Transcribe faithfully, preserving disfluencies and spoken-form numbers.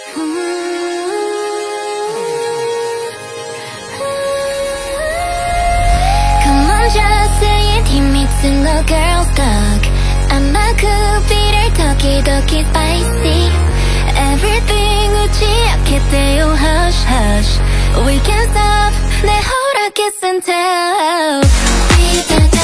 Come on, just say it.秘密の girls talk. 甘くビール時々 spicy. Everything 打ち明けてよ hush hush. We can't stop. 내 허락 kiss and tell.